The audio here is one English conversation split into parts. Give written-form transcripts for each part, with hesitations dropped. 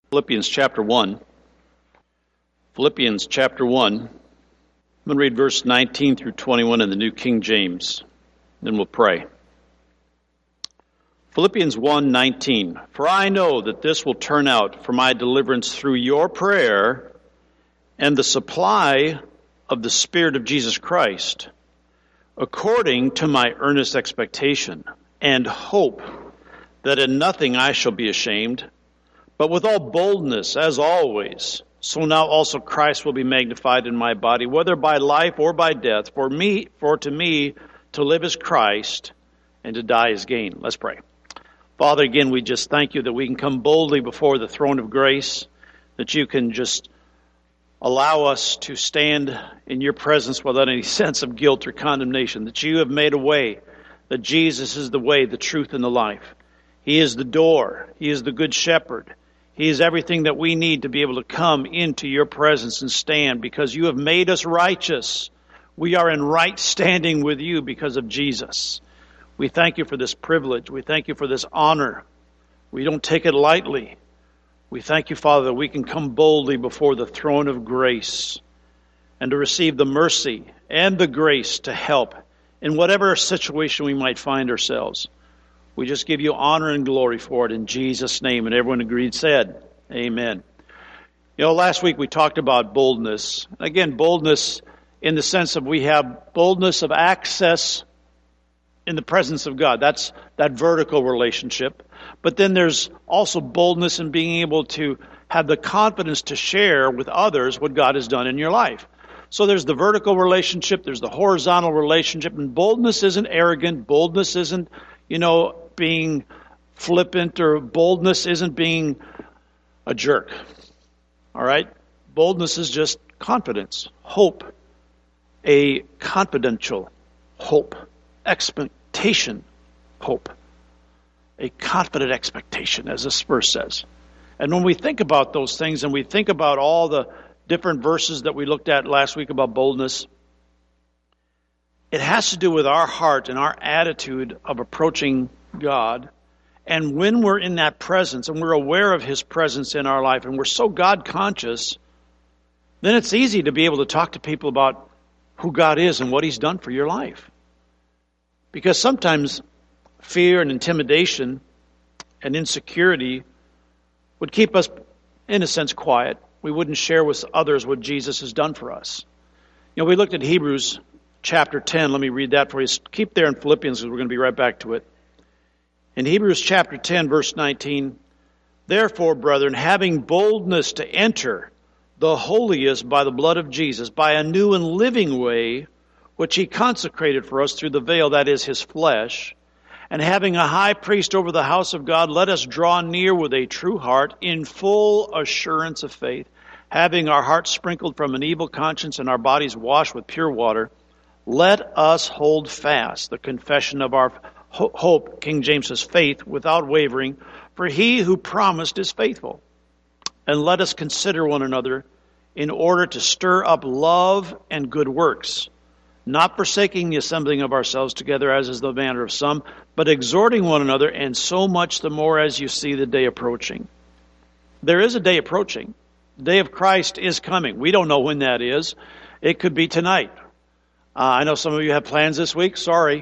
Philippians chapter 1. Philippians chapter 1. I'm going to read verse 19 through 21 in the New King James. Then we'll pray. Philippians 1:19. For I know that this will turn out for my deliverance through your prayer and the supply of the Spirit of Jesus Christ, according to my earnest expectation and hope that in nothing I shall be ashamed, but with all boldness, as always, so now also Christ will be magnified in my body, whether by life or by death. For to me to live is Christ, and to die is gain. Let's pray. Father, again, we just thank you that we can come boldly before the throne of grace, that you can just allow us to stand in your presence without any sense of guilt or condemnation, that you have made a way, that Jesus is the way, the truth, and the life. He is the door. He is the good shepherd. He is everything that we need to be able to come into your presence and stand, because you have made us righteous. We are in right standing with you because of Jesus. We thank you for this privilege. We thank you for this honor. We don't take it lightly. We thank you, Father, that we can come boldly before the throne of grace and to receive the mercy and the grace to help in whatever situation we might find ourselves. We just give you honor and glory for it in Jesus' name. And everyone agreed said, amen. You know, last week we talked about boldness. Again, boldness in the sense of we have boldness of access in the presence of God. That's that vertical relationship. But then there's also boldness in being able to have the confidence to share with others what God has done in your life. So there's the vertical relationship, there's the horizontal relationship, and boldness isn't arrogant, boldness isn't, being flippant, or boldness isn't being a jerk. All right? Boldness is just confidence, hope, a confidential hope, expectation, hope, a confident expectation, as this verse says. And when we think about those things, and we think about all the different verses that we looked at last week about boldness, it has to do with our heart and our attitude of approaching God. And when we're in that presence and we're aware of His presence in our life and we're so God conscious, then it's easy to be able to talk to people about who God is and what He's done for your life. Because sometimes fear and intimidation and insecurity would keep us, in a sense, quiet. We wouldn't share with others what Jesus has done for us. We looked at Hebrews chapter 10. Let me read that for you. Keep there in Philippians, because we're going to be right back to it. In Hebrews chapter 10, verse 19, therefore, brethren, having boldness to enter the holiest by the blood of Jesus, by a new and living way, which He consecrated for us through the veil, that is, His flesh, and having a high priest over the house of God, let us draw near with a true heart in full assurance of faith, having our hearts sprinkled from an evil conscience and our bodies washed with pure water. Let us hold fast the confession of our hope, King James says, faith, without wavering, for He who promised is faithful. And let us consider one another in order to stir up love and good works, not forsaking the assembling of ourselves together, as is the manner of some, but exhorting one another, and so much the more as you see the day approaching. There is a day approaching. The day of Christ is coming. We don't know when that is. It could be tonight. I know some of you have plans this week. Sorry.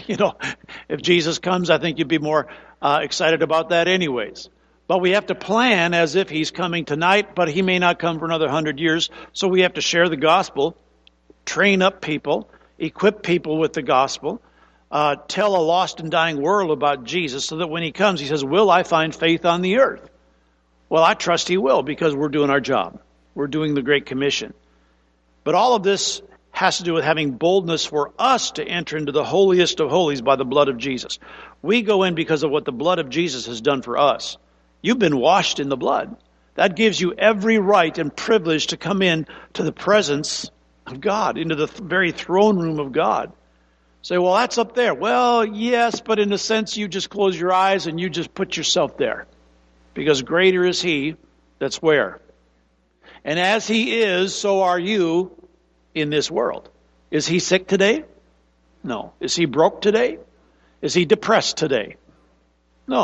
If Jesus comes, I think you'd be more excited about that anyways. But we have to plan as if He's coming tonight, but He may not come for another 100 years. So we have to share the gospel, train up people, equip people with the gospel, tell a lost and dying world about Jesus, so that when He comes, He says, will I find faith on the earth? Well, I trust He will, because we're doing our job. We're doing the Great Commission. But all of this has to do with having boldness for us to enter into the holiest of holies by the blood of Jesus. We go in because of what the blood of Jesus has done for us. You've been washed in the blood. That gives you every right and privilege to come in to the presence of God, into the very throne room of God. Say, well, that's up there. Well, yes, but in a sense, you just close your eyes and you just put yourself there. Because greater is He that's where. And as He is, so are you in this world. Is He sick today? No. Is He broke today? Is He depressed today? No.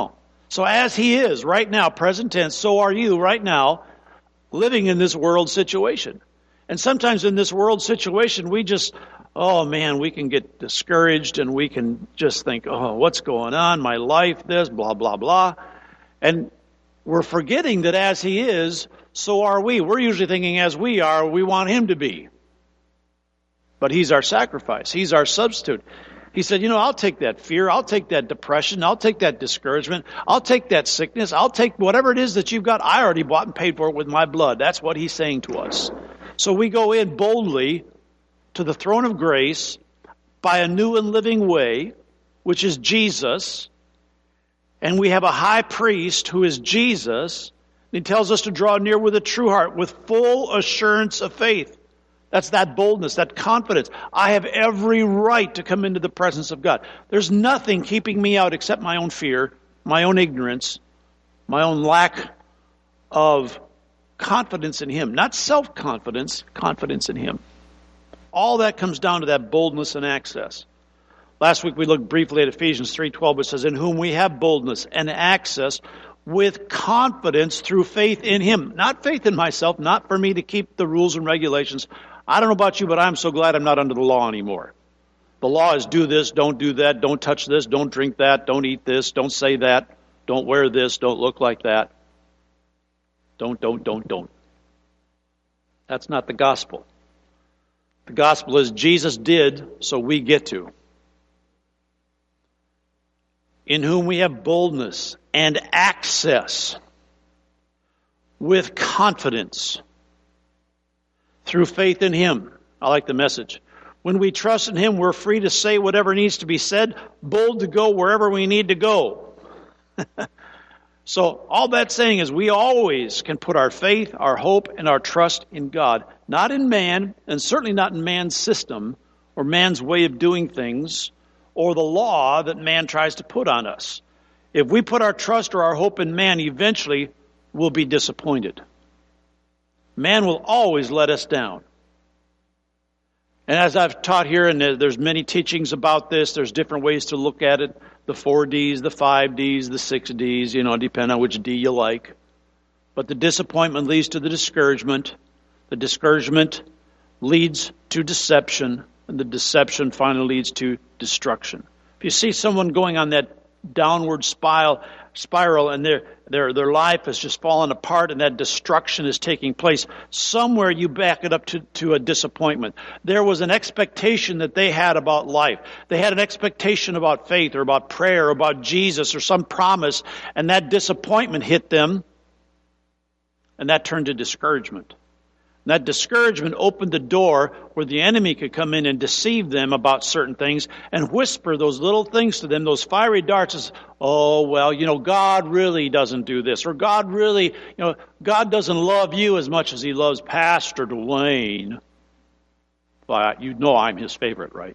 So as he is right now, present tense, so are you right now, living in this world situation. And sometimes in this world situation, we just, oh man, we can get discouraged and we can just think, oh, what's going on? My life, this, blah, blah, blah. And we're forgetting that as he is, so are we. We're usually thinking as we are, we want him to be. But he's our sacrifice. He's our substitute. He said, I'll take that fear. I'll take that depression. I'll take that discouragement. I'll take that sickness. I'll take whatever it is that you've got. I already bought and paid for it with my blood. That's what he's saying to us. So we go in boldly to the throne of grace by a new and living way, which is Jesus. And we have a high priest who is Jesus. He tells us to draw near with a true heart, with full assurance of faith. That's that boldness, that confidence. I have every right to come into the presence of God. There's nothing keeping me out except my own fear, my own ignorance, my own lack of confidence in him. Not self-confidence, confidence in him. All that comes down to that boldness and access. Last week we looked briefly at Ephesians 3:12, which says, in whom we have boldness and access with confidence through faith in him. Not faith in myself, not for me to keep the rules and regulations. I don't know about you, but I'm so glad I'm not under the law anymore. The law is do this, don't do that, don't touch this, don't drink that, don't eat this, don't say that, don't wear this, don't look like that. Don't. That's not the gospel. The gospel is Jesus did, so we get to. In whom we have boldness and access with confidence through faith in him. I like the message. When we trust in him, we're free to say whatever needs to be said, bold to go wherever we need to go. So all that's saying is we always can put our faith, our hope, and our trust in God. Not in man, and certainly not in man's system or man's way of doing things or the law that man tries to put on us. If we put our trust or our hope in man, eventually we'll be disappointed. Man will always let us down. And as I've taught here, and there's many teachings about this, there's different ways to look at it. The 4 Ds, the 5 Ds, the 6 Ds, depending on which D you like. But the disappointment leads to the discouragement. The discouragement leads to deception. And the deception finally leads to destruction. If you see someone going on that downward spiral and their life has just fallen apart and that destruction is taking place, somewhere you back it up to a disappointment. There was an expectation that they had about life. They had an expectation about faith or about prayer or about Jesus or some promise, and that disappointment hit them, and that turned to discouragement. And that discouragement opened the door where the enemy could come in and deceive them about certain things and whisper those little things to them, those fiery darts as, oh, well, God really doesn't do this. Or God really, God doesn't love you as much as he loves Pastor Dwayne. Well, I'm his favorite, right?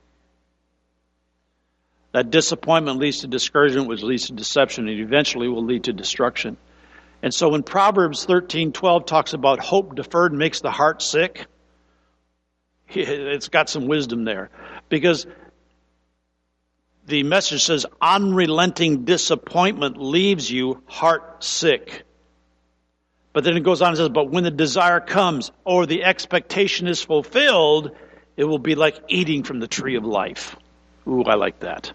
That disappointment leads to discouragement, which leads to deception, and eventually will lead to destruction. And so when Proverbs 13:12 talks about hope deferred makes the heart sick, it's got some wisdom there. Because the message says unrelenting disappointment leaves you heart sick. But then it goes on and says, but when the desire comes or the expectation is fulfilled, it will be like eating from the tree of life. Ooh, I like that.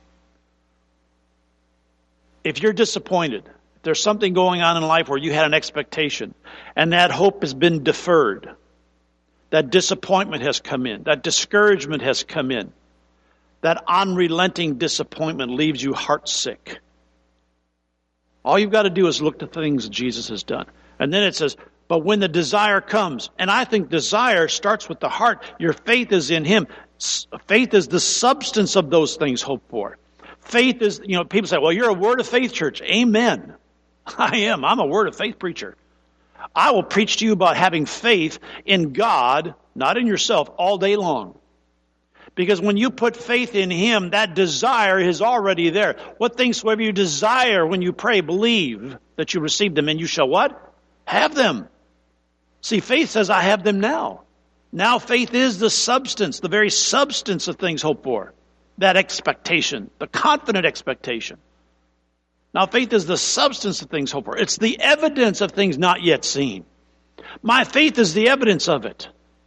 If you're disappointed, there's something going on in life where you had an expectation and that hope has been deferred. That disappointment has come in. That discouragement has come in. That unrelenting disappointment leaves you heartsick. All you've got to do is look to things that Jesus has done. And then it says, but when the desire comes, and I think desire starts with the heart. Your faith is in him. Faith is the substance of those things hoped for. Faith is, people say, well, you're a word of faith church. Amen. I am. I'm a word of faith preacher. I will preach to you about having faith in God, not in yourself, all day long. Because when you put faith in him, that desire is already there. What things soever you desire when you pray, believe that you receive them, and you shall what? Have them. See, faith says, I have them now. Now faith is the substance, the very substance of things hoped for. That expectation, the confident expectation. Now, faith is the substance of things hoped for. It's the evidence of things not yet seen. My faith is the evidence of it.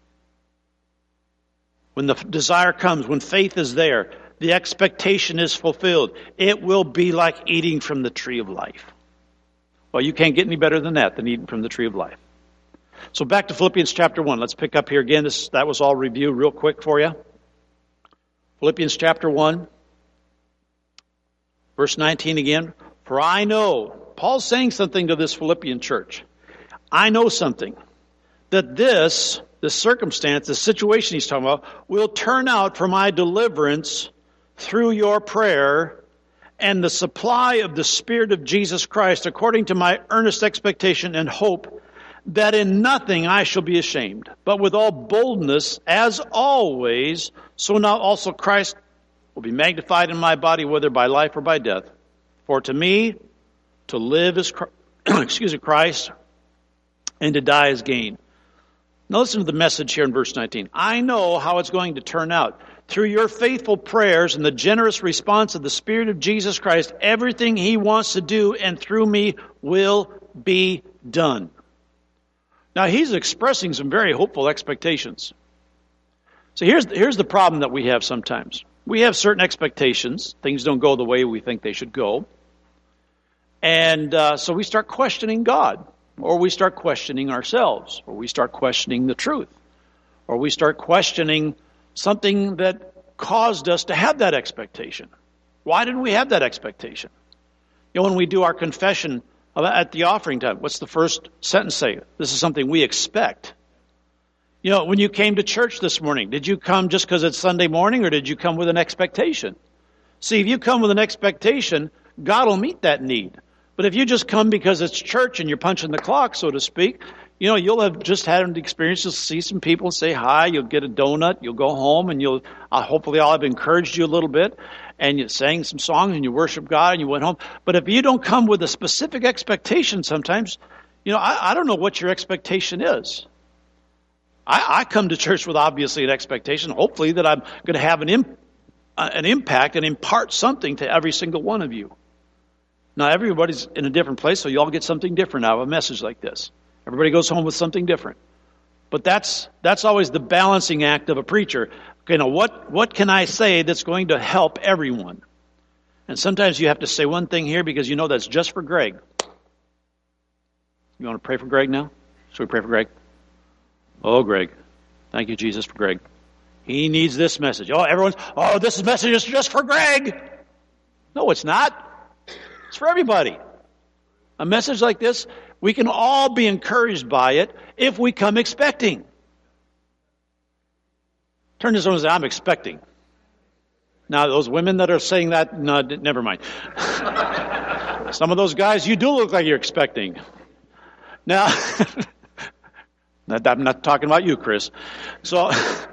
When the desire comes, when faith is there, the expectation is fulfilled. It will be like eating from the tree of life. Well, you can't get any better than eating from the tree of life. So back to Philippians chapter 1. Let's pick up here again. That was all review real quick for you. Philippians chapter 1, verse 19 again. For I know, Paul's saying something to this Philippian church. I know something, that this circumstance, the situation he's talking about, will turn out for my deliverance through your prayer and the supply of the Spirit of Jesus Christ, according to my earnest expectation and hope, that in nothing I shall be ashamed, but with all boldness, as always, so now also Christ will be magnified in my body, whether by life or by death. For to me, to live is Christ, and to die is gain. Now listen to the message here in verse 19. I know how it's going to turn out. Through your faithful prayers and the generous response of the Spirit of Jesus Christ, everything He wants to do and through me will be done. Now he's expressing some very hopeful expectations. So here's the problem that we have sometimes. We have certain expectations. Things don't go the way we think they should go. And so we start questioning God. Or we start questioning ourselves. Or we start questioning the truth. Or we start questioning something that caused us to have that expectation. Why did we have that expectation? You know, when we do our confession at the offering time, what's the first sentence say? This is something we expect. You know, when you came to church this morning, did you come just because it's Sunday morning, or did you come with an expectation? See, if you come with an expectation, God will meet that need. But if you just come because it's church and you're punching the clock, so to speak, you know, you'll have just had an experience to see some people and say hi, you'll get a donut, you'll go home, and you'll hopefully I'll have encouraged you a little bit, and you sang some songs and you worship God and you went home. But if you don't come with a specific expectation sometimes, you know, I don't know what your expectation is. I come to church with obviously an expectation, hopefully that I'm going to have an impact and impart something to every single one of you. Now, everybody's in a different place, so you all get something different out of a message like this. Everybody goes home with something different. But that's always the balancing act of a preacher. Okay, now what can I say that's going to help everyone? And sometimes you have to say one thing here because you know that's just for Greg. You want to pray for Greg now? Should we pray for Greg? Oh, Greg. Thank you, Jesus, for Greg. He needs this message. This message is just for Greg. No, it's not. It's for everybody. A message like this, we can all be encouraged by it if we come expecting. Turn to someone and say, I'm expecting. Now, those women that are saying that, no, never mind. Some of those guys, you do look like you're expecting. Now, I'm not talking about you, Chris. So,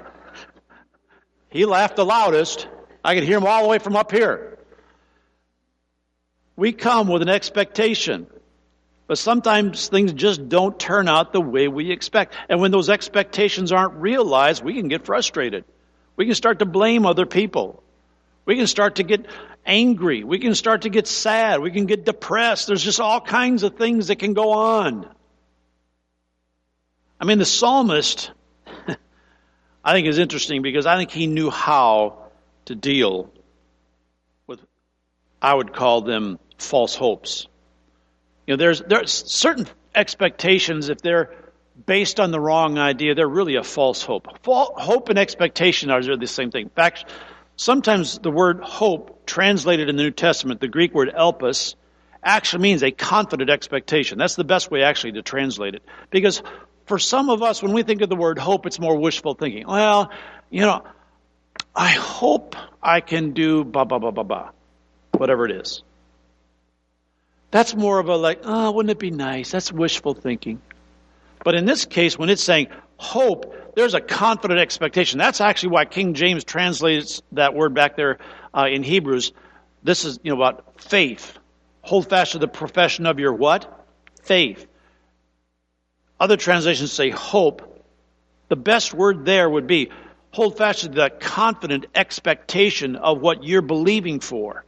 he laughed the loudest. I could hear him all the way from up here. We come with an expectation. But sometimes things just don't turn out the way we expect. And when those expectations aren't realized, we can get frustrated. We can start to blame other people. We can start to get angry. We can start to get sad. We can get depressed. There's just all kinds of things that can go on. I mean, the psalmist, I think is interesting because I think he knew how to deal with, I would call them false hopes. You know, there's certain expectations, if they're based on the wrong idea, they're really a false hope. Hope and expectation are the same thing. In fact, sometimes the word hope, translated in the New Testament, the Greek word elpis, actually means a confident expectation. That's the best way actually to translate it. Because for some of us, when we think of the word hope, it's more wishful thinking. Well, you know, I hope I can do blah, blah, blah, blah, blah, whatever it is. That's more of a wouldn't it be nice? That's wishful thinking. But in this case, when it's saying hope, there's a confident expectation. That's actually why King James translates that word back there in Hebrews. This is, about faith. Hold fast to the profession of your what? Faith. Other translations say hope. The best word there would be hold fast to the confident expectation of what you're believing for.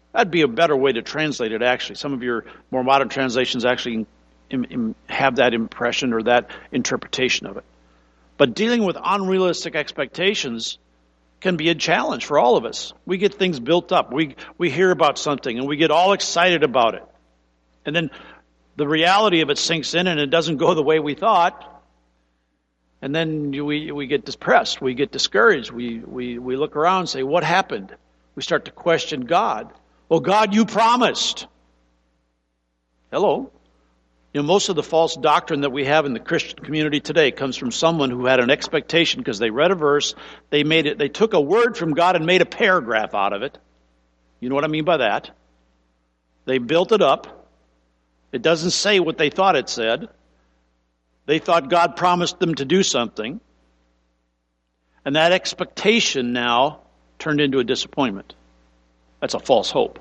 That'd be a better way to translate it, actually. Some of your more modern translations actually have that impression or that interpretation of it. But dealing with unrealistic expectations can be a challenge for all of us. We get things built up. We hear about something and we get all excited about it. And then the reality of it sinks in and it doesn't go the way we thought. And then we get depressed. We get discouraged. We look around and say, what happened? We start to question God. Well, God, you promised. Hello. Most of the false doctrine that we have in the Christian community today comes from someone who had an expectation because they read a verse, they took a word from God and made a paragraph out of it. You know what I mean by that? They built it up. It doesn't say what they thought it said. They thought God promised them to do something. And that expectation now turned into a disappointment. That's a false hope.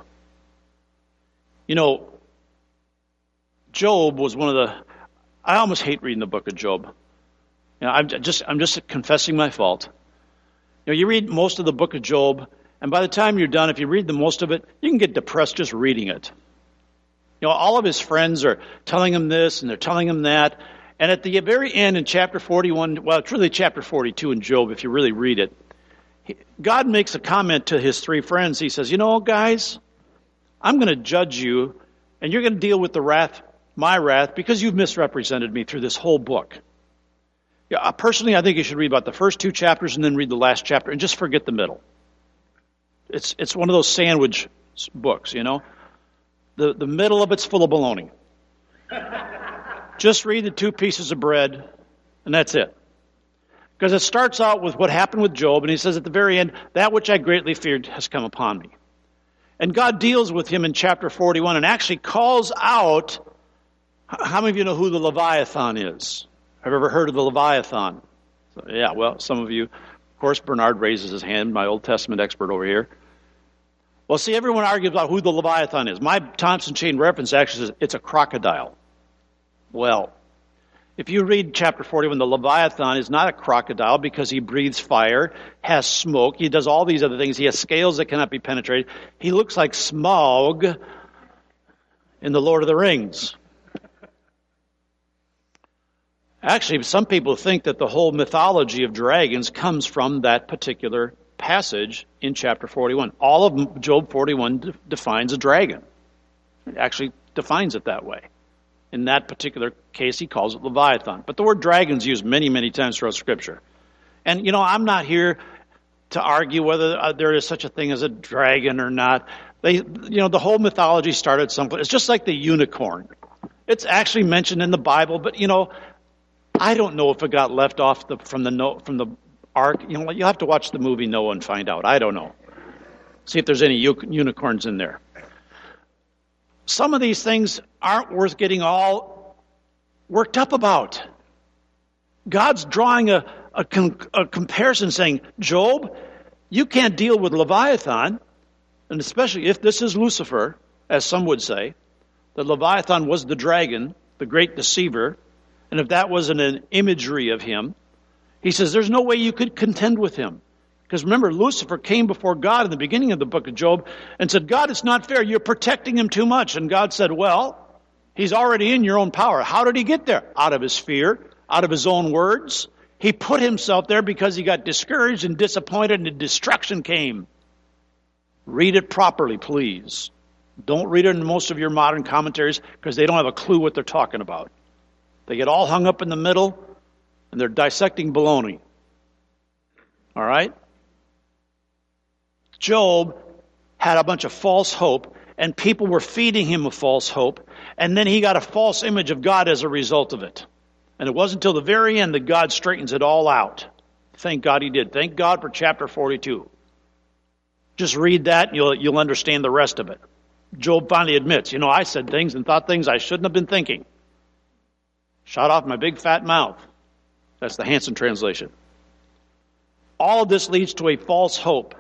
Job was one of the... I almost hate reading the book of Job. I'm just confessing my fault. You read most of the book of Job, and by the time you're done, if you read the most of it, you can get depressed just reading it. All of his friends are telling him this, and they're telling him that. And at the very end, in chapter 41, well, it's really chapter 42 in Job, if you really read it, God makes a comment to his three friends. He says, guys, I'm going to judge you, and you're going to deal with my wrath, because you've misrepresented me through this whole book. Personally, I think you should read about the first 2 chapters and then read the last chapter and just forget the middle. It's one of those sandwich books, The middle of it's full of baloney. Just read the 2 pieces of bread, and that's it. Because it starts out with what happened with Job, and he says at the very end, that which I greatly feared has come upon me. And God deals with him in chapter 41 and actually calls out... How many of you know who the Leviathan is? Have you ever heard of the Leviathan? Yeah, well, some of you. Of course, Bernard raises his hand, my Old Testament expert over here. Well, see, everyone argues about who the Leviathan is. My Thompson Chain Reference actually says it's a crocodile. Well, if you read chapter 41, the Leviathan is not a crocodile because he breathes fire, has smoke, he does all these other things. He has scales that cannot be penetrated. He looks like Smaug in The Lord of the Rings. Actually, some people think that the whole mythology of dragons comes from that particular passage in chapter 41. All of Job 41 defines a dragon. It actually defines it that way. In that particular case, he calls it Leviathan. But the word dragon is used many, many times throughout Scripture. And, I'm not here to argue whether there is such a thing as a dragon or not. The whole mythology started someplace. It's just like the unicorn. It's actually mentioned in the Bible, but, I don't know if it got left off from the ark. You'll have to watch the movie Noah and find out. I don't know. See if there's any unicorns in there. Some of these things aren't worth getting all worked up about. God's drawing a comparison saying, Job, you can't deal with Leviathan, and especially if this is Lucifer, as some would say, that Leviathan was the dragon, the great deceiver, and if that wasn't an imagery of him, he says there's no way you could contend with him. Because remember, Lucifer came before God in the beginning of the book of Job and said, God, it's not fair. You're protecting him too much. And God said, well, he's already in your own power. How did he get there? Out of his fear, out of his own words. He put himself there because he got discouraged and disappointed and destruction came. Read it properly, please. Don't read it in most of your modern commentaries because they don't have a clue what they're talking about. They get all hung up in the middle and they're dissecting baloney. All right? Job had a bunch of false hope, and people were feeding him a false hope, and then he got a false image of God as a result of it. And it wasn't until the very end that God straightens it all out. Thank God he did. Thank God for chapter 42. Just read that and you'll understand the rest of it. Job finally admits, I said things and thought things I shouldn't have been thinking. Shot off my big fat mouth. That's the Hansen translation. All of this leads to a false hope.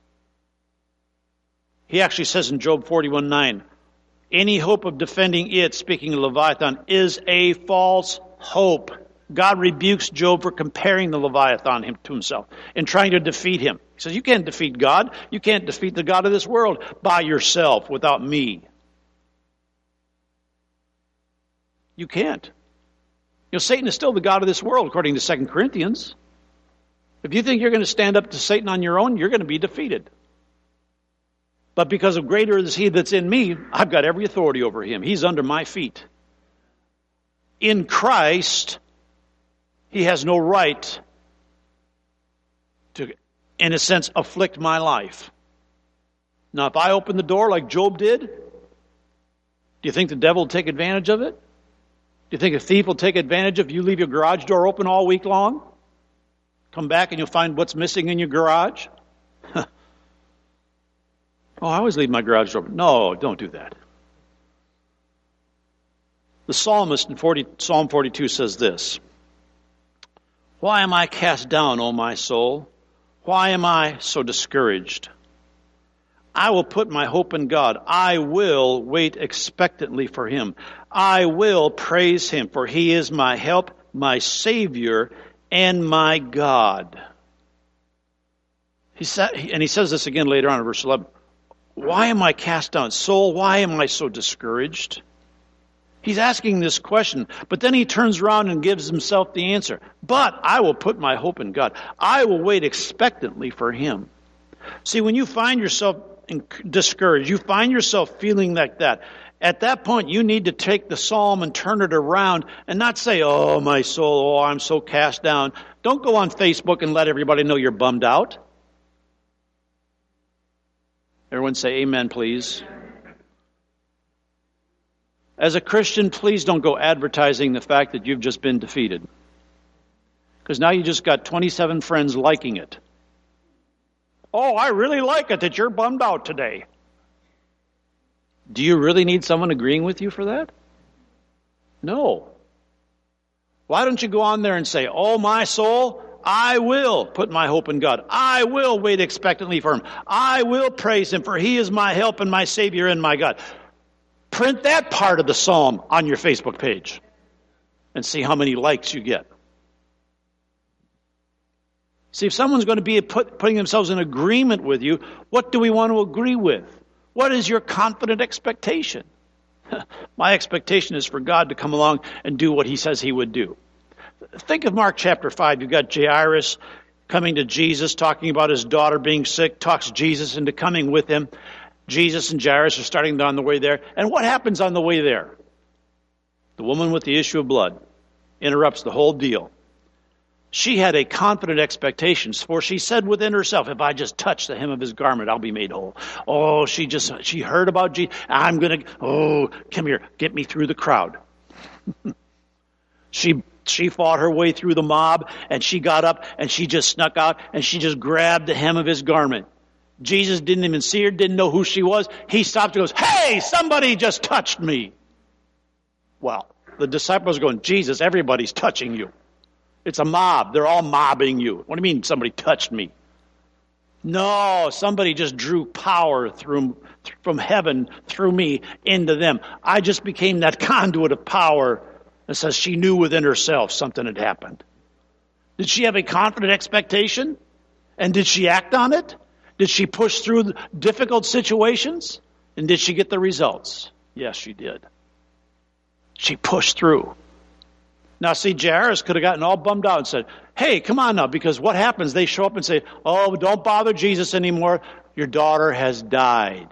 He actually says in Job 41:9, any hope of defending it, speaking of Leviathan, is a false hope. God rebukes Job for comparing the Leviathan to himself and trying to defeat him. He says, you can't defeat God. You can't defeat the God of this world by yourself without me. You can't. You know, Satan is still the God of this world, according to 2 Corinthians. If you think you're going to stand up to Satan on your own, you're going to be defeated. But because of greater is he that's in me, I've got every authority over him. He's under my feet. In Christ, he has no right to, in a sense, afflict my life. Now, if I open the door like Job did, do you think the devil will take advantage of it? Do you think a thief will take advantage if you leave your garage door open all week long? Come back and you'll find what's missing in your garage? Oh, I always leave my garage door open. No, don't do that. The psalmist in Psalm 42 says this, why am I cast down, O my soul? Why am I so discouraged? I will put my hope in God. I will wait expectantly for him. I will praise him, for he is my help, my Savior, and my God. He says this again later on in verse 11. Why am I cast down? Soul, why am I so discouraged? He's asking this question, but then he turns around and gives himself the answer. But I will put my hope in God. I will wait expectantly for him. See, when you find yourself discouraged, you find yourself feeling like that, at that point you need to take the psalm and turn it around and not say, oh, my soul, oh, I'm so cast down. Don't go on Facebook and let everybody know you're bummed out. Everyone say amen, please. As a Christian, please don't go advertising the fact that you've just been defeated. Because now you just got 27 friends liking it. Oh, I really like it that you're bummed out today. Do you really need someone agreeing with you for that? No. Why don't you go on there and say, oh, my soul, I will put my hope in God. I will wait expectantly for him. I will praise him, for he is my help and my Savior and my God. Print that part of the psalm on your Facebook page and see how many likes you get. See, if someone's going to be putting themselves in agreement with you, what do we want to agree with? What is your confident expectation? My expectation is for God to come along and do what he says he would do. Think of Mark chapter 5. You've got Jairus coming to Jesus, talking about his daughter being sick, talks Jesus into coming with him. Jesus and Jairus are starting on the way there. And what happens on the way there? The woman with the issue of blood interrupts the whole deal. She had a confident expectation, for she said within herself, if I just touch the hem of his garment, I'll be made whole. Oh, she heard about Jesus. Come here, get me through the crowd. She fought her way through the mob, and she got up, and she just snuck out, and she just grabbed the hem of his garment. Jesus didn't even see her, didn't know who she was. He stopped and goes, hey, somebody just touched me. Well, the disciples are going, Jesus, everybody's touching you. It's a mob. They're all mobbing you. What do you mean somebody touched me? No, somebody just drew power from heaven through me into them. I just became that conduit of power. It says she knew within herself something had happened. Did she have a confident expectation? And did she act on it? Did she push through difficult situations? And did she get the results? Yes, she did. She pushed through. Now, see, Jairus could have gotten all bummed out and said, hey, come on now, because what happens? They show up and say, oh, don't bother Jesus anymore. Your daughter has died.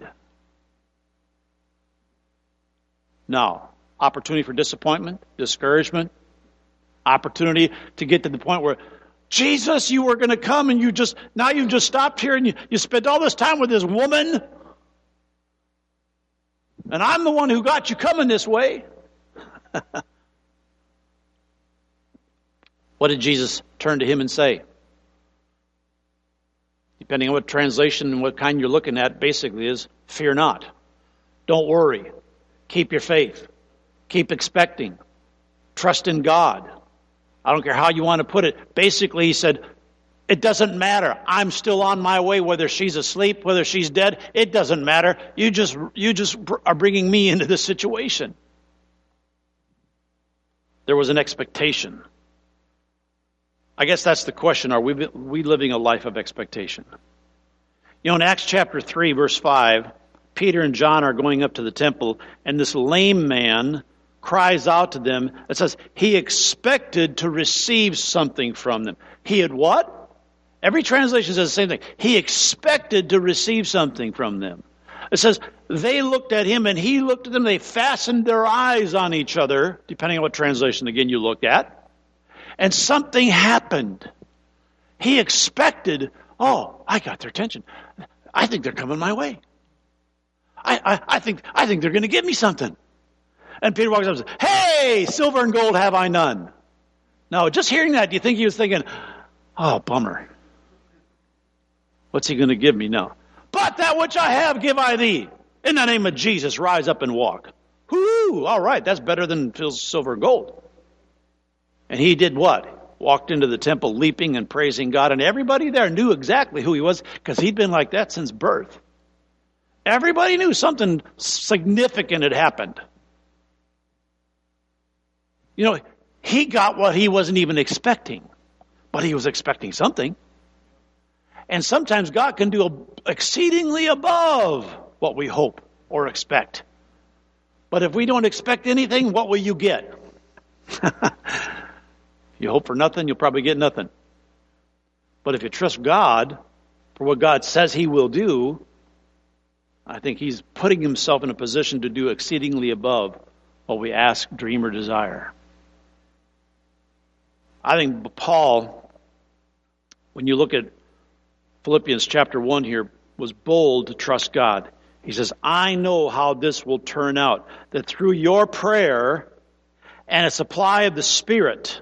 Now, opportunity for disappointment, discouragement, opportunity to get to the point where, Jesus, you were going to come and you've just stopped here and you spent all this time with this woman. And I'm the one who got you coming this way. What did Jesus turn to him and say? Depending on what translation and what kind you're looking at, basically is, fear not. Don't worry. Keep your faith. Keep expecting. Trust in God. I don't care how you want to put it. Basically, he said, it doesn't matter. I'm still on my way, whether she's asleep, whether she's dead. It doesn't matter. You just are bringing me into this situation. There was an expectation. I guess that's the question. Are we living a life of expectation? You know, in Acts chapter 3, verse 5, Peter and John are going up to the temple, and this lame man cries out to them. It says, he expected to receive something from them. He had what? Every translation says the same thing. He expected to receive something from them. It says, they looked at him and he looked at them. They fastened their eyes on each other, depending on what translation, again, you look at. And something happened. He expected, oh, I got their attention. I think they're coming my way. I think they're going to give me something. And Peter walks up and says, hey, silver and gold have I none. Now, just hearing that, do you think he was thinking, oh, bummer. What's he going to give me now? But that which I have give I thee. In the name of Jesus, rise up and walk. Whoo! All right, that's better than silver and gold. And he did what? Walked into the temple leaping and praising God. And everybody there knew exactly who he was because he'd been like that since birth. Everybody knew something significant had happened. You know, he got what he wasn't even expecting. But he was expecting something. And sometimes God can do exceedingly above what we hope or expect. But if we don't expect anything, what will you get? You hope for nothing, you'll probably get nothing. But if you trust God for what God says he will do, I think he's putting himself in a position to do exceedingly above what we ask, dream, or desire. I think Paul, when you look at Philippians chapter 1 here, was bold to trust God. He says, I know how this will turn out, that through your prayer and a supply of the Spirit.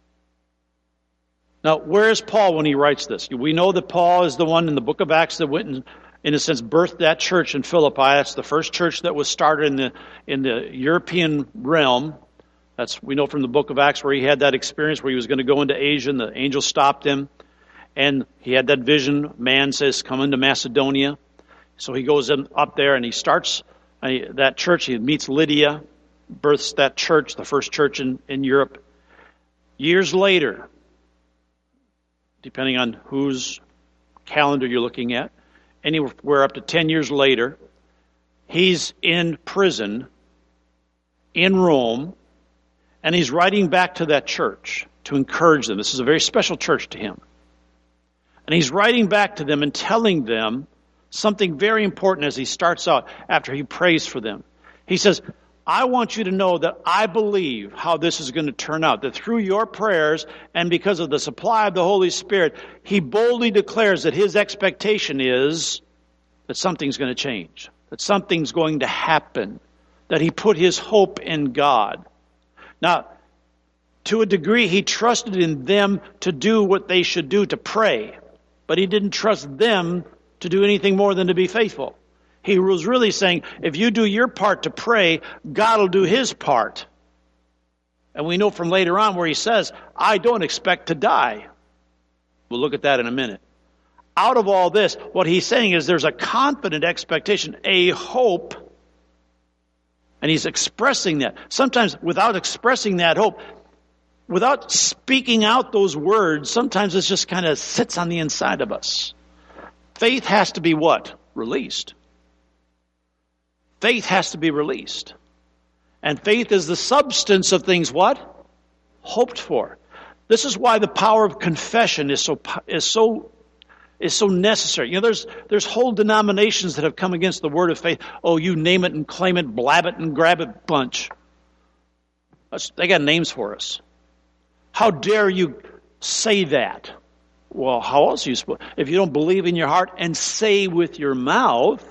Now, where is Paul when he writes this? We know that Paul is the one in the book of Acts that went and, in a sense, birthed that church in Philippi. That's the first church that was started in the European realm. We know from the book of Acts where he had that experience where he was going to go into Asia and the angel stopped him. And he had that vision. Man says, come into Macedonia. So he goes up there and he starts that church. He meets Lydia, births that church, the first church in Europe. Years later, depending on whose calendar you're looking at, anywhere up to 10 years later, he's in prison in Rome, and he's writing back to that church to encourage them. This is a very special church to him. And he's writing back to them and telling them something very important as he starts out after he prays for them. He says, I want you to know that I believe how this is going to turn out, that through your prayers and because of the supply of the Holy Spirit, he boldly declares that his expectation is that something's going to change, that something's going to happen, that he put his hope in God. Now, to a degree, he trusted in them to do what they should do, to pray. But he didn't trust them to do anything more than to be faithful. He was really saying, if you do your part to pray, God will do his part. And we know from later on where he says, I don't expect to die. We'll look at that in a minute. Out of all this, what he's saying is there's a confident expectation, a hope. And he's expressing that. Sometimes without expressing that hope, without speaking out those words, sometimes it just kind of sits on the inside of us. Faith has to be what? Released. Faith has to be released. And faith is the substance of things what? Hoped for. This is why the power of confession is so necessary. You know, there's whole denominations that have come against the word of faith. Oh, you name it and claim it, blab it and grab it bunch. They got names for us. How dare you say that? Well, how else are you supposed? If you don't believe in your heart and say with your mouth,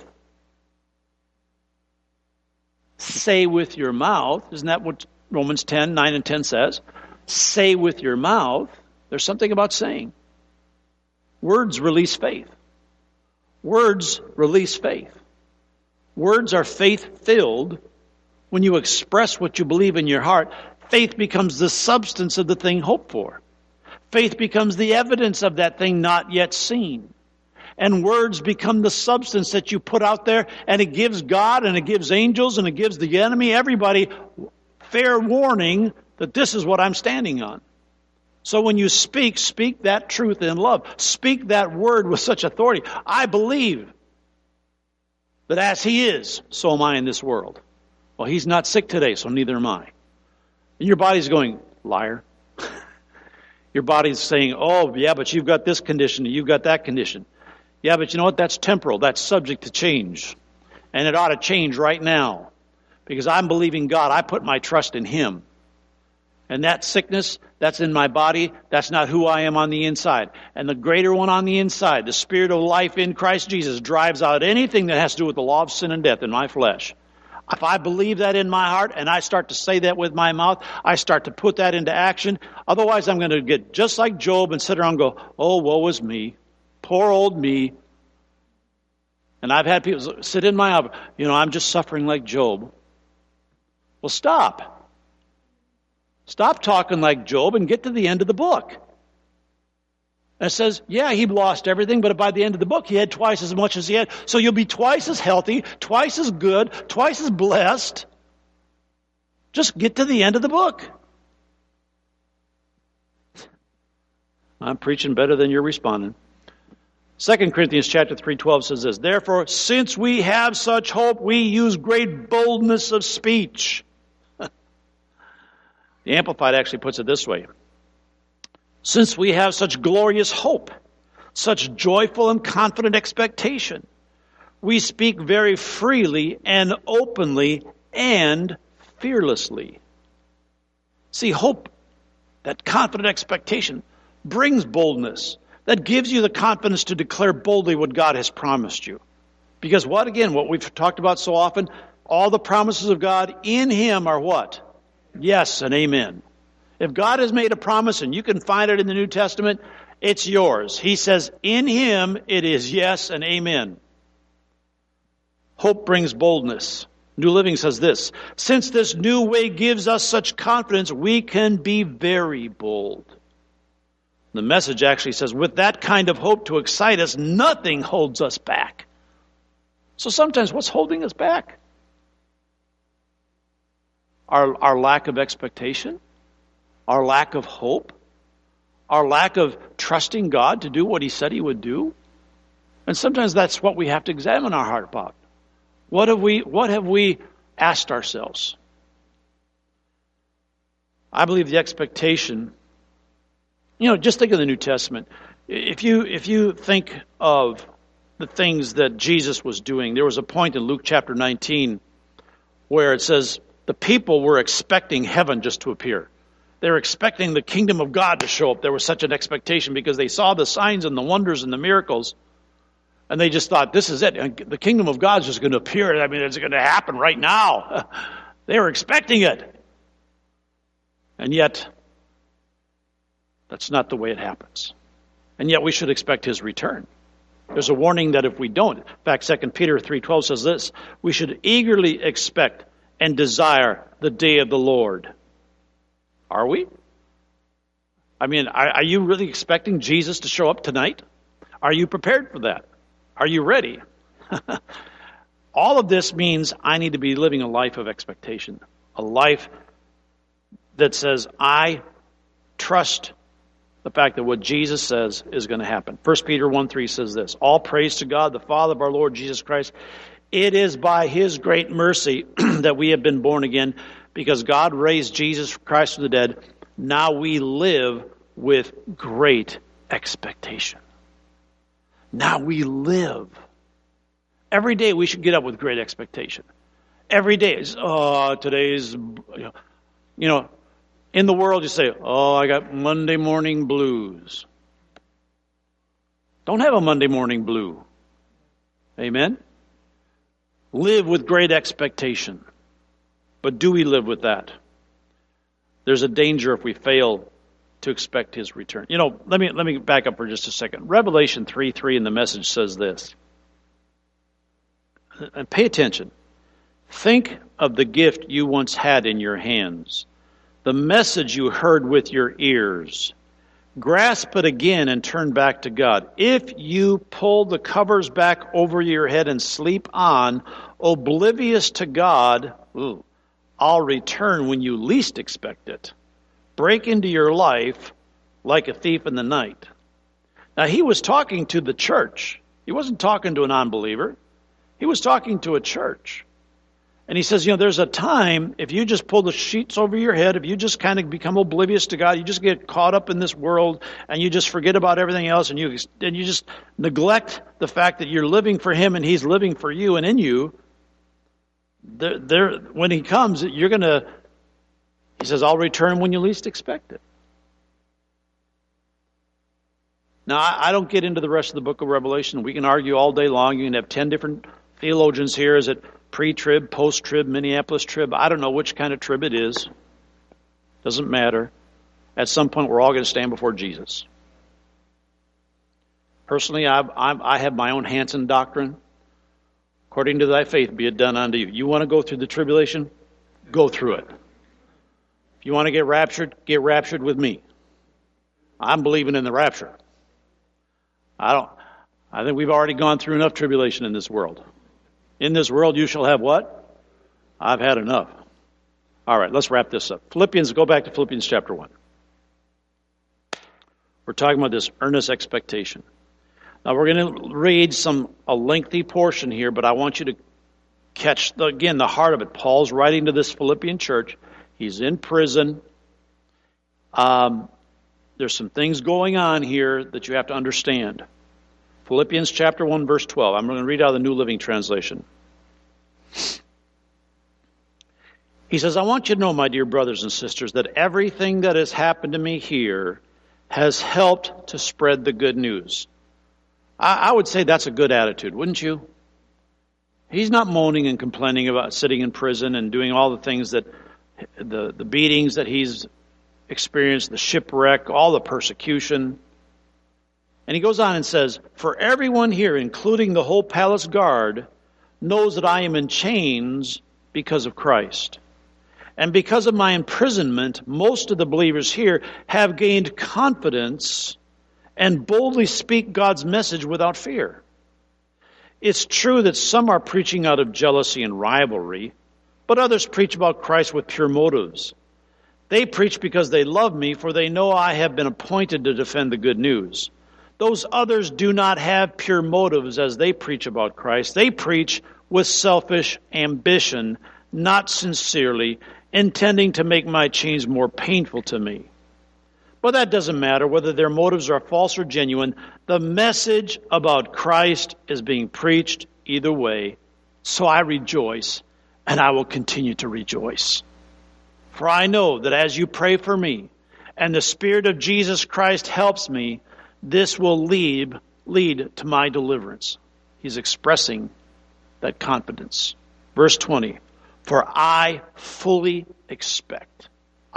isn't that what Romans 10, 9 and 10 says? Say with your mouth. There's something about saying. Words release faith. Words release faith. Words are faith-filled. When you express what you believe in your heart, faith becomes the substance of the thing hoped for. Faith becomes the evidence of that thing not yet seen. And words become the substance that you put out there, and it gives God and it gives angels and it gives the enemy, everybody, fair warning that this is what I'm standing on. So when you speak that truth in love. Speak that word with such authority. I believe that as he is, so am I in this world. Well, he's not sick today, so neither am I. And your body's going, liar. Your body's saying, oh, yeah, but you've got this condition, you've got that condition. Yeah, but you know what? That's temporal. That's subject to change. And it ought to change right now. Because I'm believing God. I put my trust in him. And that sickness, that's in my body. That's not who I am on the inside. And the greater one on the inside, the Spirit of life in Christ Jesus, drives out anything that has to do with the law of sin and death in my flesh. If I believe that in my heart and I start to say that with my mouth, I start to put that into action. Otherwise, I'm going to get just like Job and sit around and go, oh, woe is me. Poor old me. And I've had people sit in my office, I'm just suffering like Job. Well, stop. Stop talking like Job and get to the end of the book. And it says, yeah, he lost everything, but by the end of the book, he had twice as much as he had. So you'll be twice as healthy, twice as good, twice as blessed. Just get to the end of the book. I'm preaching better than you're responding. 2 Corinthians chapter 3:12 says this, therefore, since we have such hope, we use great boldness of speech. The Amplified actually puts it this way. Since we have such glorious hope, such joyful and confident expectation, we speak very freely and openly and fearlessly. See, hope, that confident expectation, brings boldness. That gives you the confidence to declare boldly what God has promised you. Because what we've talked about so often, all the promises of God in him are what? Yes and amen. If God has made a promise, and you can find it in the New Testament, it's yours. He says, in him it is yes and amen. Hope brings boldness. New Living says this, since this new way gives us such confidence, we can be very bold. The Message actually says, with that kind of hope to excite us, nothing holds us back. So sometimes what's holding us back? Our lack of expectation? Our lack of hope? Our lack of trusting God to do what he said he would do? And sometimes that's what we have to examine our heart about. What have we asked ourselves? I believe the expectation, just think of the New Testament. If you think of the things that Jesus was doing, there was a point in Luke chapter 19 where it says the people were expecting heaven just to appear. They were expecting the kingdom of God to show up. There was such an expectation because they saw the signs and the wonders and the miracles. And they just thought, this is it. The kingdom of God is just going to appear. It's going to happen right now. They were expecting it. And yet, that's not the way it happens. And yet we should expect his return. There's a warning that if we don't, in fact, 2 Peter 3:12 says this, we should eagerly expect and desire the day of the Lord. Are we? Are you really expecting Jesus to show up tonight? Are you prepared for that? Are you ready? All of this means I need to be living a life of expectation. A life that says, I trust the fact that what Jesus says is going to happen. 1 Peter 1:3 says this, all praise to God, the Father of our Lord Jesus Christ. It is by his great mercy that we have been born again, because God raised Jesus Christ from the dead. Now we live with great expectation. Now we live. Every day we should get up with great expectation. Every day is, today's, in the world you say, I got Monday morning blues. Don't have a Monday morning blue. Amen? Live with great expectation. But do we live with that? There's a danger if we fail to expect his return. Let me back up for just a second. Revelation 3:3 in the Message says this. And pay attention. Think of the gift you once had in your hands, the message you heard with your ears. Grasp it again and turn back to God. If you pull the covers back over your head and sleep on, oblivious to God, I'll return when you least expect it. Break into your life like a thief in the night. Now, he was talking to the church. He wasn't talking to an unbeliever. He was talking to a church. And he says, there's a time, if you just pull the sheets over your head, if you just kind of become oblivious to God, you just get caught up in this world, and you just forget about everything else, and you just neglect the fact that you're living for Him and He's living for you and in you, when He comes, He says, I'll return when you least expect it. Now, I don't get into the rest of the book of Revelation. We can argue all day long. You can have 10 different theologians here. Is it pre-trib, post-trib, Minneapolis trib? I don't know which kind of trib it is. Doesn't matter. At some point, we're all going to stand before Jesus. Personally, I have my own Hansen doctrine. According to thy faith, be it done unto you. You want to go through the tribulation? Go through it. If you want to get raptured with me. I'm believing in the rapture. I think we've already gone through enough tribulation in this world. In this world you shall have what? I've had enough. All right, let's wrap this up. Go back to Philippians chapter 1. We're talking about this earnest expectation. Now we're going to read a lengthy portion here, but I want you to catch, the heart of it. Paul's writing to this Philippian church. He's in prison. There's some things going on here that you have to understand. Philippians chapter 1, verse 12. I'm going to read out of the New Living Translation. He says, I want you to know, my dear brothers and sisters, that everything that has happened to me here has helped to spread the good news. I would say that's a good attitude, wouldn't you? He's not moaning and complaining about sitting in prison and doing all the things that the beatings that he's experienced, the shipwreck, all the persecution. And he goes on and says, for everyone here, including the whole palace guard, knows that I am in chains because of Christ. And because of my imprisonment, most of the believers here have gained confidence and boldly speak God's message without fear. It's true that some are preaching out of jealousy and rivalry, but others preach about Christ with pure motives. They preach because they love me, for they know I have been appointed to defend the good news. Those others do not have pure motives as they preach about Christ. They preach with selfish ambition, not sincerely, intending to make my chains more painful to me. But that doesn't matter whether their motives are false or genuine. The message about Christ is being preached either way. So I rejoice, and I will continue to rejoice. For I know that as you pray for me, and the Spirit of Jesus Christ helps me, this will lead to my deliverance. He's expressing that confidence. Verse 20, for I fully expect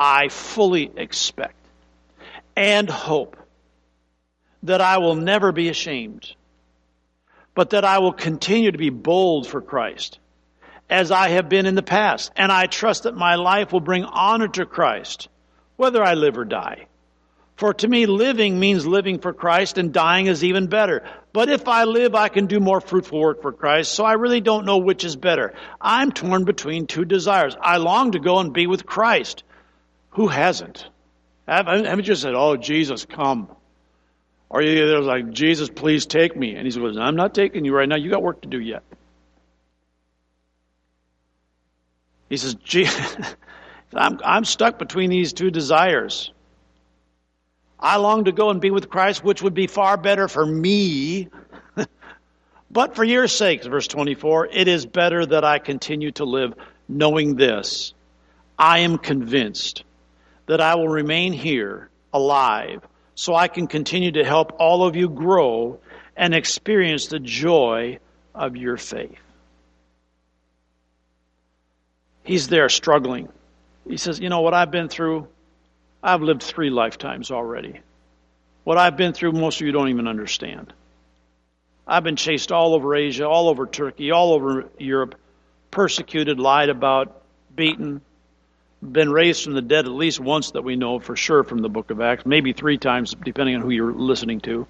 and hope that I will never be ashamed, but that I will continue to be bold for Christ, as I have been in the past. And I trust that my life will bring honor to Christ, whether I live or die. For to me, living means living for Christ, and dying is even better. But if I live, I can do more fruitful work for Christ, so I really don't know which is better. I'm torn between two desires. I long to go and be with Christ. Who hasn't? Haven't you said, oh, Jesus, come? Or there's like, Jesus, please take me. And he says, I'm not taking you right now. You got work to do yet. He says, I'm stuck between these two desires. I long to go and be with Christ, which would be far better for me. But for your sakes, verse 24, it is better that I continue to live, knowing this. I am convinced that I will remain here alive, so I can continue to help all of you grow and experience the joy of your faith. He's there struggling. He says, what I've been through, I've lived 3 lifetimes already. What I've been through, most of you don't even understand. I've been chased all over Asia, all over Turkey, all over Europe, persecuted, lied about, beaten, been raised from the dead at least once that we know for sure from the book of Acts, maybe 3 times, depending on who you're listening to.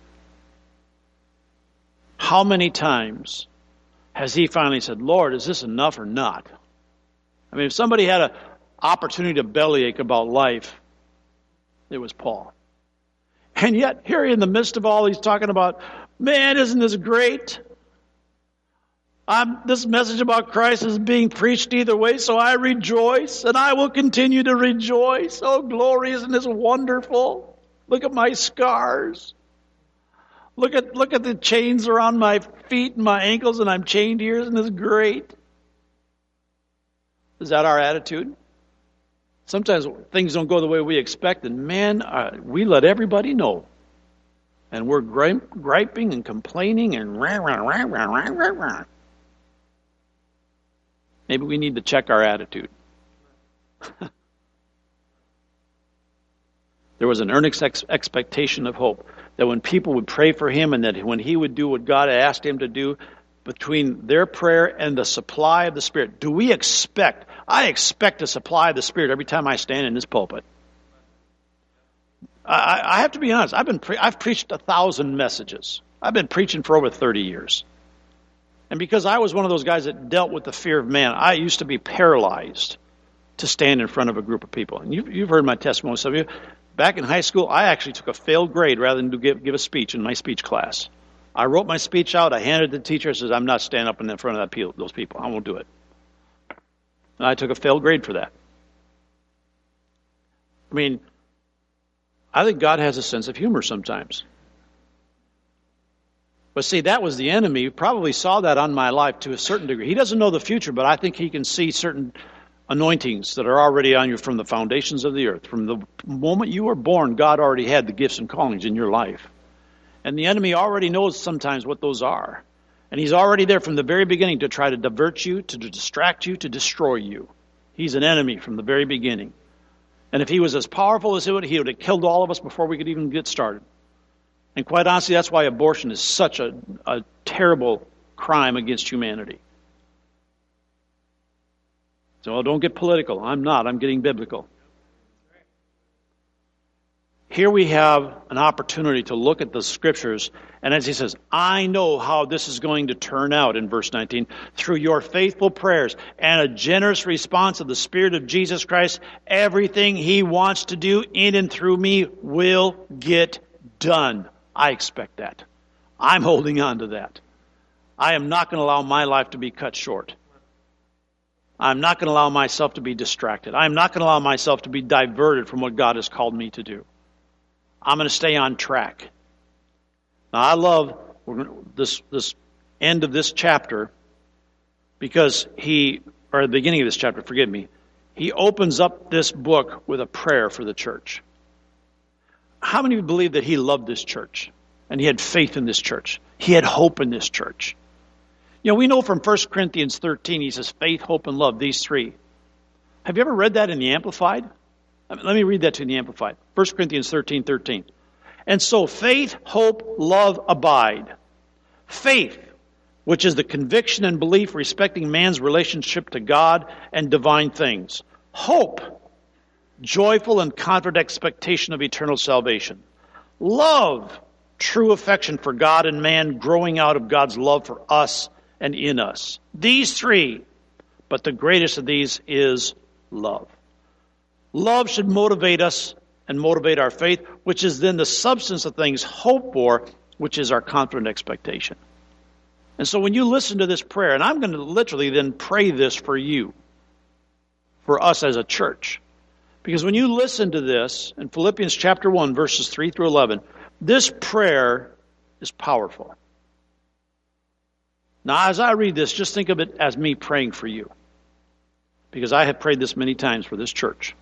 How many times has he finally said, Lord, is this enough or not? I mean, if somebody had an opportunity to bellyache about life, it was Paul. And yet, here in the midst of all, he's talking about, man, isn't this great? This message about Christ is being preached either way, so I rejoice, and I will continue to rejoice. Oh, glory, isn't this wonderful? Look at my scars. Look at the chains around my feet and my ankles, and I'm chained here. Isn't this great? Is that our attitude? Sometimes things don't go the way we expect, and man, we let everybody know. And we're griping and complaining and rah. Maybe we need to check our attitude. There was an earnest expectation of hope that when people would pray for him and that when he would do what God asked him to do, between their prayer and the supply of the Spirit, do we expect? I expect a supply of the Spirit every time I stand in this pulpit. I have to be honest. I've preached 1,000 messages. I've been preaching for over 30 years. And because I was one of those guys that dealt with the fear of man, I used to be paralyzed to stand in front of a group of people. And you've heard my testimony, some of you. Back in high school, I actually took a failed grade rather than give a speech in my speech class. I wrote my speech out. I handed it to the teacher. I said, I'm not standing up in front of those people. I won't do it. And I took a failed grade for that. I mean, I think God has a sense of humor sometimes. But see, that was the enemy. He probably saw that on my life to a certain degree. He doesn't know the future, but I think he can see certain anointings that are already on you from the foundations of the earth. From the moment you were born, God already had the gifts and callings in your life. And the enemy already knows sometimes what those are. And he's already there from the very beginning to try to divert you, to distract you, to destroy you. He's an enemy from the very beginning. And if he was as powerful as he would have killed all of us before we could even get started. And quite honestly, that's why abortion is such a terrible crime against humanity. So don't get political. I'm not. I'm getting biblical. Here we have an opportunity to look at the scriptures, and as he says, I know how this is going to turn out in verse 19. Through your faithful prayers and a generous response of the Spirit of Jesus Christ, everything he wants to do in and through me will get done. I expect that. I'm holding on to that. I am not going to allow my life to be cut short. I'm not going to allow myself to be distracted. I'm not going to allow myself to be diverted from what God has called me to do. I'm going to stay on track. Now, I love this end of this chapter because the beginning of this chapter, forgive me, he opens up this book with a prayer for the church. How many of you believe that he loved this church and he had faith in this church? He had hope in this church. You know, we know from 1 Corinthians 13, he says faith, hope, and love, these three. Have you ever read that in the Amplified? Let me read that to you in the Amplified. 1 Corinthians 13:13. And so faith, hope, love abide. Faith, which is the conviction and belief respecting man's relationship to God and divine things. Hope, joyful and confident expectation of eternal salvation. Love, true affection for God and man, growing out of God's love for us and in us. These three, but the greatest of these is love. Love should motivate us and motivate our faith, which is then the substance of things hoped for, which is our confident expectation. And so when you listen to this prayer, and I'm going to literally then pray this for you, for us as a church. Because when you listen to this, in Philippians chapter 1, verses 3 through 11, this prayer is powerful. Now, as I read this, just think of it as me praying for you. Because I have prayed this many times for this church.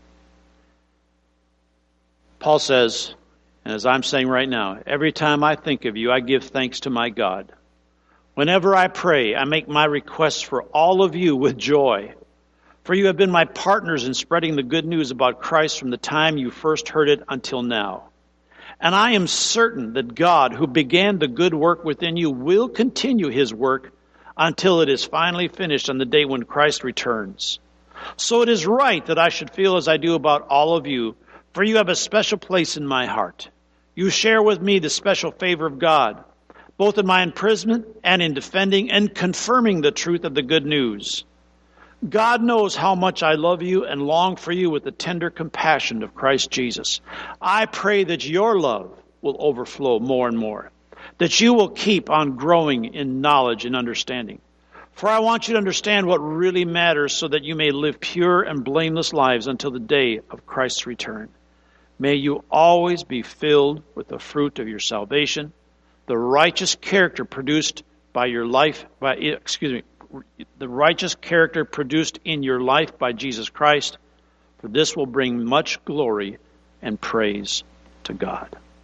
Paul says, and as I'm saying right now, every time I think of you, I give thanks to my God. Whenever I pray, I make my requests for all of you with joy. For you have been my partners in spreading the good news about Christ from the time you first heard it until now. And I am certain that God, who began the good work within you, will continue his work until it is finally finished on the day when Christ returns. So it is right that I should feel as I do about all of you, for you have a special place in my heart. You share with me the special favor of God, both in my imprisonment and in defending and confirming the truth of the good news. God knows how much I love you and long for you with the tender compassion of Christ Jesus. I pray that your love will overflow more and more. That you will keep on growing in knowledge and understanding. For I want you to understand what really matters so that you may live pure and blameless lives until the day of Christ's return. May you always be filled with the fruit of your salvation, the righteous character produced by your life, the righteous character produced in your life by Jesus Christ, for this will bring much glory and praise to God.